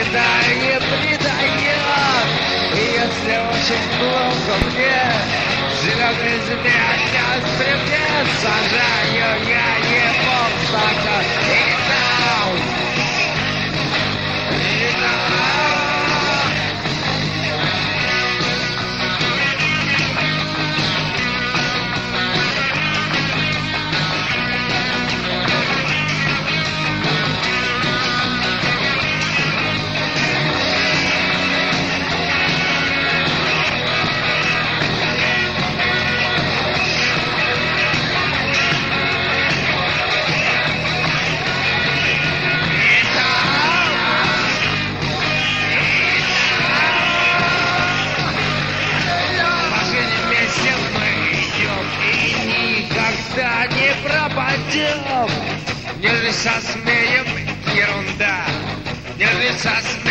никогда не предает. И если очень плохо мне, зеленый змея при мне, сажаю я его в стакан. И там, и там. Не пропадем, не лишь смеем, ерунда, не лишь смеем.